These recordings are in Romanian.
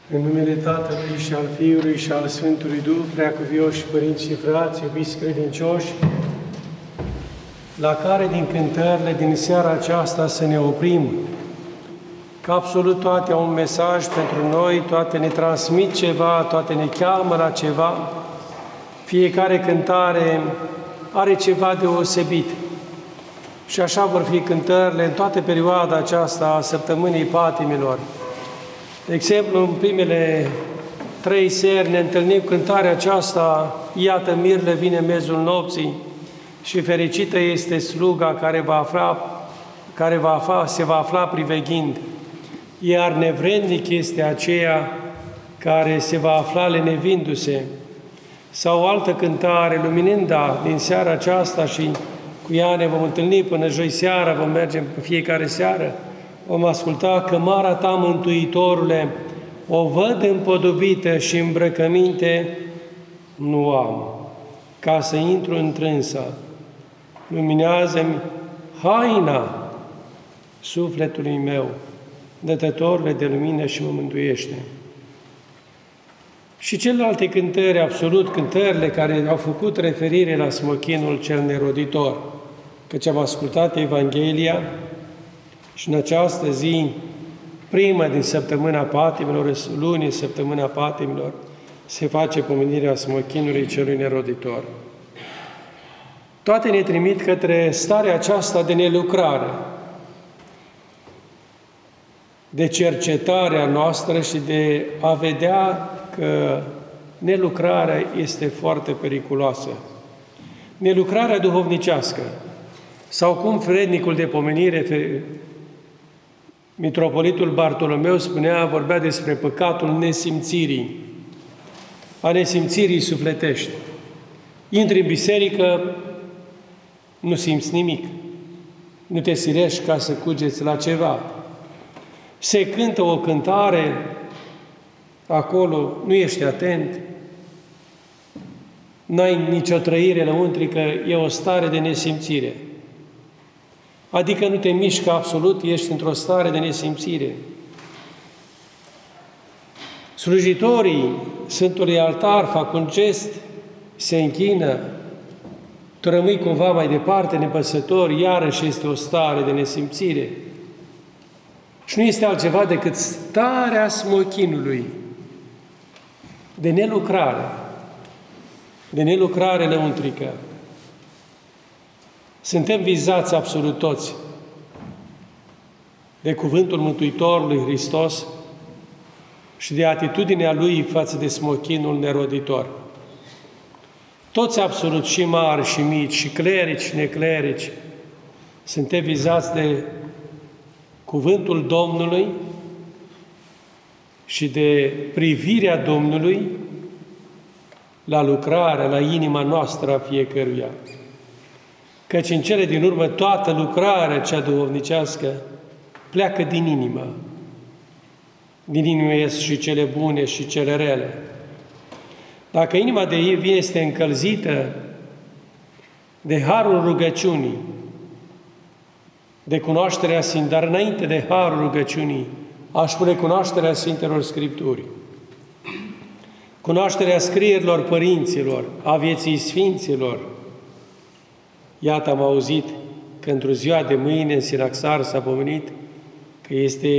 În numele Tatălui și al Fiului și al Sfântului Duh, preacuvioși părinți și frați, iubiți credincioși, la care din cântările din seara aceasta să ne oprim, că absolut toate au un mesaj pentru noi, toate ne transmit ceva, toate ne cheamă la ceva, fiecare cântare are ceva deosebit. Și așa vor fi cântările în toată perioada aceasta a Săptămânii Patimilor. De exemplu, în primele 3 seri ne întâlnim cântarea aceasta, Iată mirele vine în mezul nopții și fericită este sluga se va afla priveghind, iar nevrednic este aceea care se va afla lenevindu-se. Sau o altă cântare, Lumininda, din seara aceasta și cu ea ne vom întâlni până joi seara, vom merge în fiecare seară, vom asculta Cămara ta, Mântuitorule, o văd împodobită și îmbrăcăminte nu am, ca să intru întrânsa. Luminează-mi haina sufletului meu, dătătorule de lumină și mă mântuiește. Și celelalte cântări, absolut cântările care au făcut referire la smochinul cel neroditor, căci am ascultat Evanghelia și în această zi, prima din Săptămâna Patimilor, luni Săptămâna Patimilor, se face pomenirea smochinului celui neroditor. Toate ne trimit către starea aceasta de nelucrare, de cercetarea noastră și de a vedea că nelucrarea este foarte periculoasă. Nelucrarea duhovnicească, sau cum vrednicul de pomenire, Mitropolitul Bartolomeu vorbea despre păcatul nesimțirii, a nesimțirii sufletești. Intri în biserică, nu simți nimic, nu te silești ca să cugeți la ceva. Se cântă o cântare, acolo nu ești atent, n-ai nicio trăire lăuntrică, e o stare de nesimțire. Adică nu te mișcă absolut, ești într-o stare de nesimțire. Slujitorii Sfântului Altar fac un gest, se închină, tu rămâi cumva mai departe, nepăsător, iarăși este o stare de nesimțire. Și nu este altceva decât starea smochinului, de nelucrare lăuntrică. Suntem vizați absolut toți de cuvântul Mântuitorului Hristos și de atitudinea Lui față de smochinul neroditor. Toți absolut, și mari și mici, și clerici și neclerici, suntem vizați de cuvântul Domnului și de privirea Domnului la lucrarea, la inima noastră a fiecăruia. Căci în cele din urmă toată lucrarea cea duhovnicească pleacă din inimă. Din inimă ies și cele bune și cele rele. Dacă inima de ei este încălzită de harul rugăciunii, de cunoașterea Sfintelor, dar înainte de harul rugăciunii, aș spune cunoașterea Sfintelor Scripturii, cunoașterea scrierilor părinților, a vieții Sfinților. Iată, am auzit că într-o ziua de mâine în Sinaxar s-a pomenit că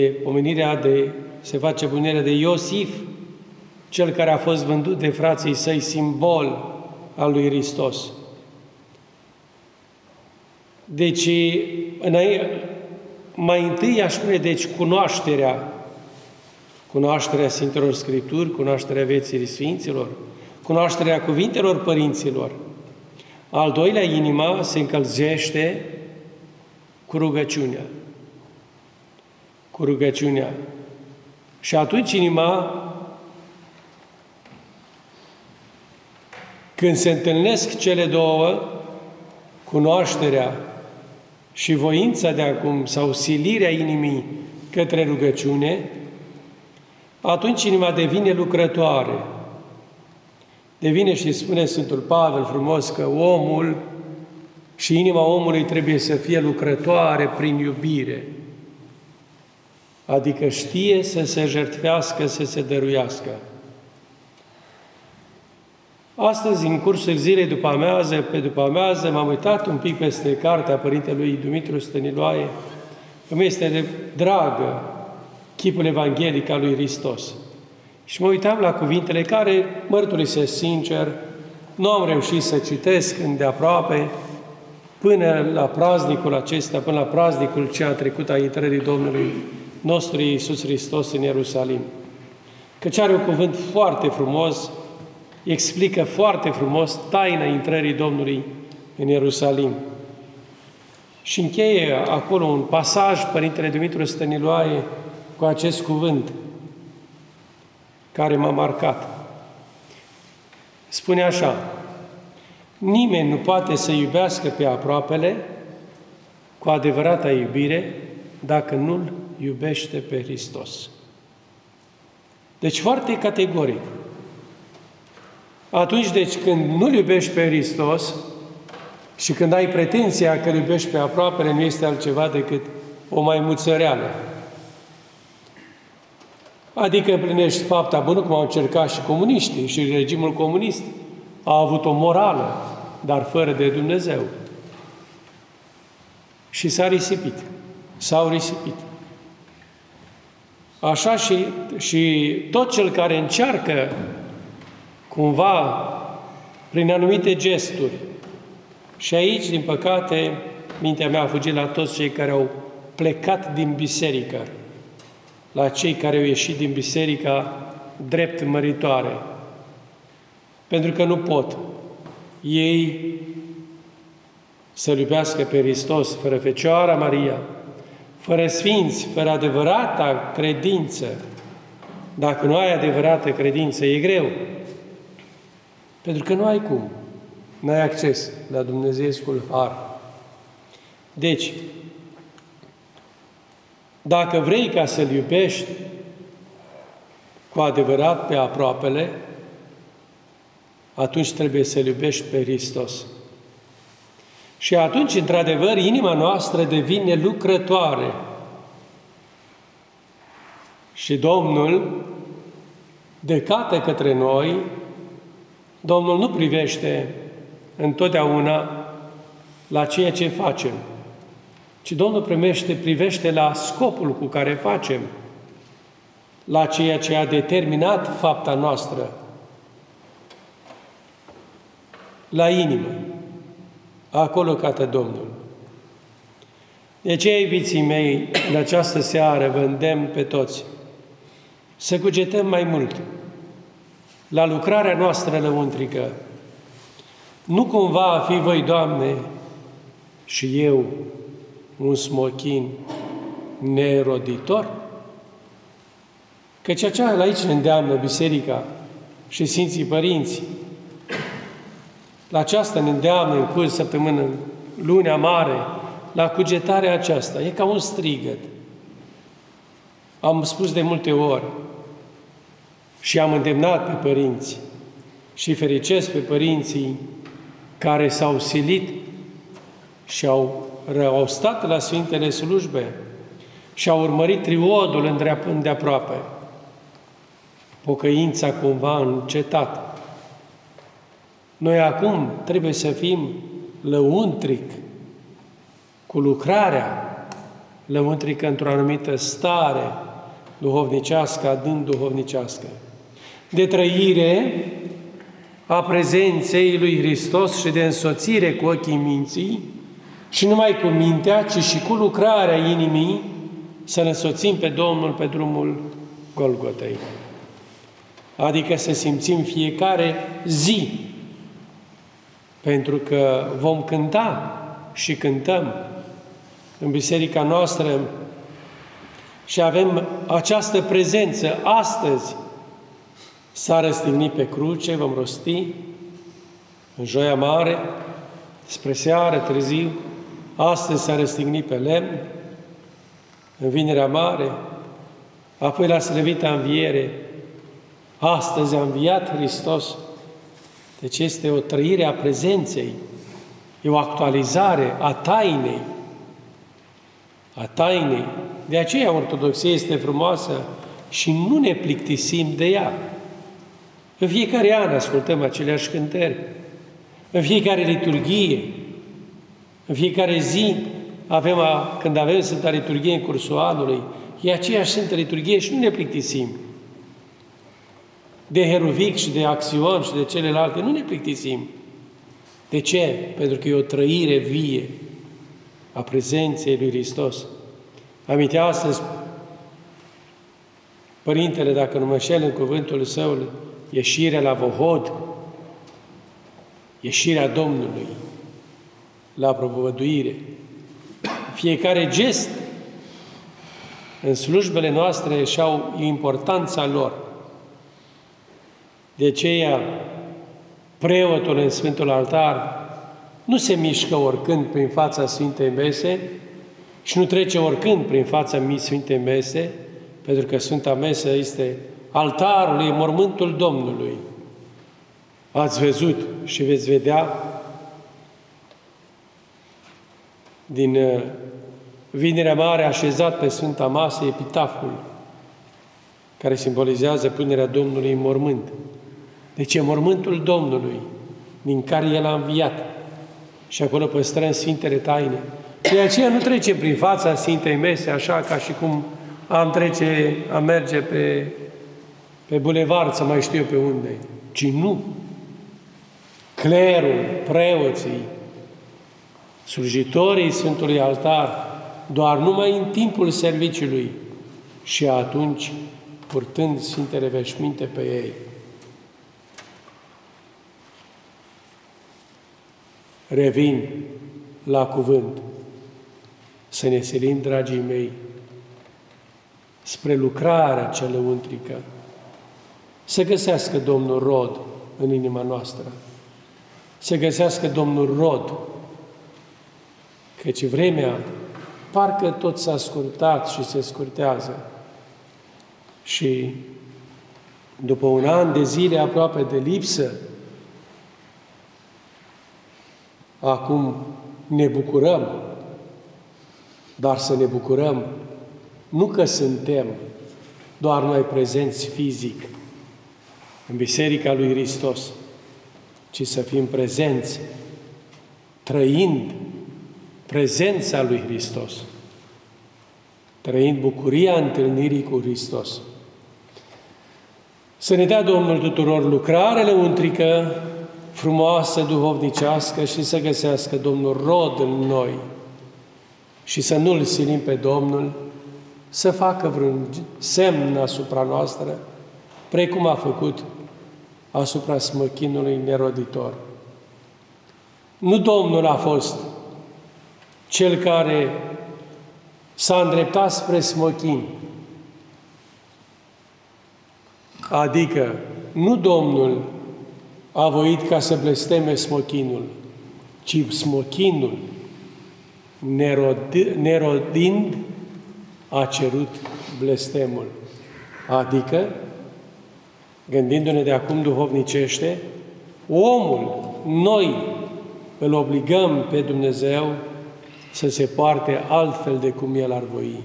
se face pomenirea de Iosif, cel care a fost vândut de frații săi, simbol al lui Hristos. Deci, mai întâi aș spune, deci, cunoașterea Sfintelor Scripturi, cunoașterea vieții Sfinților, cunoașterea cuvintelor părinților. Al doilea, inima se încălzește cu rugăciunea. Și atunci inima, când se întâlnesc cele două, cunoașterea și voința de acum, sau silirea inimii către rugăciune, atunci inima devine lucrătoare. Devine, și spune Sfântul Pavel frumos, că omul și inima omului trebuie să fie lucrătoare prin iubire. adică știe să se jertfească, să se dăruiască. Astăzi, în cursul zilei pe după amiază, m-am uitat un pic peste cartea Părintelui Dumitru Stăniloae. Îmi este dragă chipul evanghelic al lui Hristos. Și mă uitam la cuvintele care, mărturisesc sincer, nu am reușit să citesc îndeaproape până la praznicul acesta, până la praznicul ce a trecut a intrării Domnului nostru Iisus Hristos în Ierusalim. Căci are un cuvânt foarte frumos, explică foarte frumos taina intrării Domnului în Ierusalim. Și încheie acolo un pasaj, Părintele Dumitru Stăniloae, cu acest cuvânt care m-a marcat. Spune așa: nimeni nu poate să iubească pe aproapele cu adevărata iubire dacă nu-L iubește pe Hristos. Deci foarte categoric. Atunci, deci, când nu-L iubești pe Hristos și când ai pretenția că îl iubești pe aproapele, nu este altceva decât o maimuțăreală. Adică împlinești fapta bună, cum au încercat și comuniștii, și regimul comunist a avut o morală, dar fără de Dumnezeu. Și s-a risipit. S-au risipit. Așa și tot cel care încearcă cumva prin anumite gesturi. Și aici, din păcate, mintea mea a fugit la toți cei care au plecat din biserică, la cei care au ieșit din biserica drept măritoare. Pentru că nu pot ei să-L iubească pe Hristos fără Fecioara Maria, fără sfinți, fără adevărata credință. Dacă nu ai adevărată credință, e greu. Pentru că nu ai cum. Nu ai acces la Dumnezeescul har. Deci, dacă vrei ca să-L iubești cu adevărat pe aproapele, atunci trebuie să-L iubești pe Hristos. Și atunci, într-adevăr, inima noastră devine lucrătoare. Și Domnul, decată către noi, Domnul nu privește întotdeauna la ceea ce facem, ci Domnul privește la scopul cu care facem, la ceea ce a determinat fapta noastră, la inimă. Acolo cată Domnul. De aceea, iubiții mei, în această seară vă îndemn pe toți să cugetăm mai mult la lucrarea noastră lăuntrică. Nu cumva a fi voi, Doamne, și eu un smochin neroditor? Căci aceea aici ne îndeamnă Biserica și Sfinții Părinți. La aceasta ne îndeamnă în curs săptămână, lunea mare, la cugetarea aceasta. E ca un strigăt. Am spus de multe ori și am îndemnat pe părinți și fericesc pe părinții care s-au silit și au stat la Sfintele Slujbe și au urmărit triodul îndeaproape. Pocăința cumva încetat. Noi acum trebuie să fim lăuntric, cu lucrarea lăuntrică într-o anumită stare duhovnicească, adânc duhovnicească, de trăire a prezenței lui Hristos și de însoțire cu ochii minții, și numai cu mintea, ci și cu lucrarea inimii, să-L însoțim pe Domnul pe drumul Golgotei. Adică să simțim fiecare zi, pentru că vom cânta și cântăm în biserica noastră și avem această prezență. Astăzi s-a răstignit pe cruce, vom rosti în Joia Mare, spre seară, târziu. Astăzi s-a răstignit pe lemn, în Vinerea Mare, apoi la slăvita înviere. Astăzi a înviat Hristos. Deci este o trăire a prezenței, e o actualizare a tainei. a tainei. De aceea Ortodoxia este frumoasă și nu ne plictisim de ea. În fiecare an ascultăm aceleași cântări, în fiecare liturghie, în fiecare zi când avem Sfânta Liturghie în cursul anului, e aceeași Sfântă Liturghie și nu ne plictisim. De Heruvic și de Axion și de celelalte, nu ne plictisim. De ce? Pentru că e o trăire vie a prezenței lui Hristos. Amintea astăzi Părintele, dacă nu mă înșel în cuvântul său, ieșirea la Vohod, ieșirea Domnului la propovăduire. Fiecare gest în slujbele noastre și-au importanța lor. De aceea, preotul în Sfântul Altar nu se mișcă oricând prin fața Sfintei Mese și nu trece oricând prin fața Sfintei Mese, pentru că Sfânta Mesă este altarul, e mormântul Domnului. Ați văzut și veți vedea din Vinerea Mare așezat pe Sfânta Masă epitaful care simbolizează punerea Domnului în mormânt. Deci e mormântul Domnului din care El a înviat și acolo păstrăm Sfintele Taine. De aceea nu trecem prin fața Sfintei Mese așa ca și cum am merge pe bulevard să mai știu eu pe unde, ci nu. Clerul, preoții, slujitorii Sfântului Altar, doar numai în timpul serviciului și atunci purtând Sfintele veșminte pe ei. Revin la cuvânt. Să ne silim, dragii mei, spre lucrarea cea lăuntrică. Să găsească Domnul rod în inima noastră. Să găsească Domnul rod. Căci vremea parcă tot s-a scurtat și se scurtează. Și după un an de zile aproape de lipsă, acum ne bucurăm, dar să ne bucurăm nu că suntem doar noi prezenți fizic în Biserica lui Hristos, ci să fim prezenți, trăind prezența lui Hristos, trăind bucuria întâlnirii cu Hristos. Să ne dea Domnul tuturor lucrare lăuntrică, frumoasă, duhovnicească și să găsească Domnul rod în noi și să nu-L silim pe Domnul să facă vreun semn asupra noastră, precum a făcut asupra smochinului neroditor. Nu Domnul a fost cel care s-a îndreptat spre smochin, adică nu Domnul a voit ca să blesteme smochinul, ci smochinul, nerodind, a cerut blestemul. Adică, gândindu-ne de acum duhovnicește, omul, noi îl obligăm pe Dumnezeu să se poarte altfel de cum El ar voi.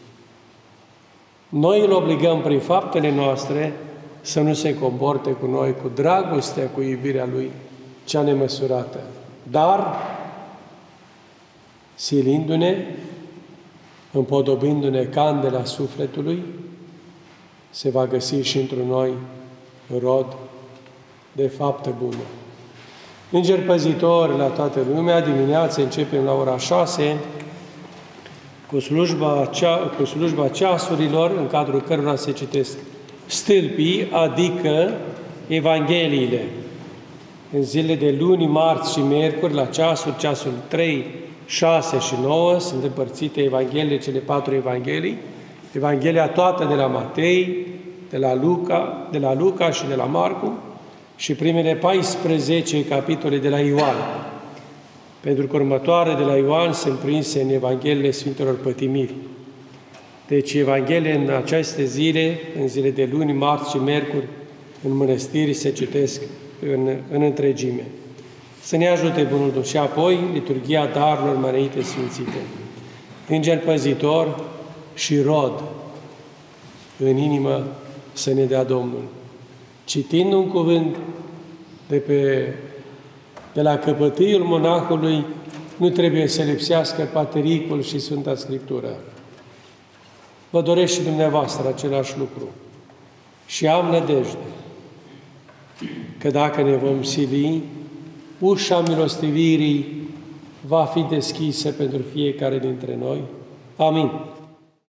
Noi îl obligăm prin faptele noastre să nu se comporte cu noi cu dragostea, cu iubirea Lui, cea nemăsurată. Dar, silindu-ne, împodobindu-ne candela sufletului, se va găsi și într noi rod de fapte bune. Înger păzitor la toată lumea, dimineața începem la ora 6 cu slujba ceasurilor, în cadrul cărora se citesc stâlpii, adică Evangheliile. În zilele de luni, marți și miercuri, la ceasul 3, 6 și 9, sunt împărțite Evangheliile, cele 4 Evanghelii, Evanghelia toată de la Matei, de la Luca și de la Marcu și primele 14 capitole de la Ioan. Pentru că următoarele de la Ioan sunt prinse în Evangheliile Sfintelor Pătimiri. Deci Evanghelia în aceste zile, în zile de luni, marți și miercuri, în mănăstiri se citesc în întregime. Să ne ajute Bunul Dumnezeu și apoi liturghia darurilor măreite sfințite. Înger păzitor și rod în inimă să ne dea Domnul. Citind un cuvânt de la căpătâiul monahului, nu trebuie să lipsească patericul și Sfânta Scriptură. Vă doresc și dumneavoastră același lucru. Și am nădejde că dacă ne vom sili, ușa milostivirii va fi deschisă pentru fiecare dintre noi. Amin.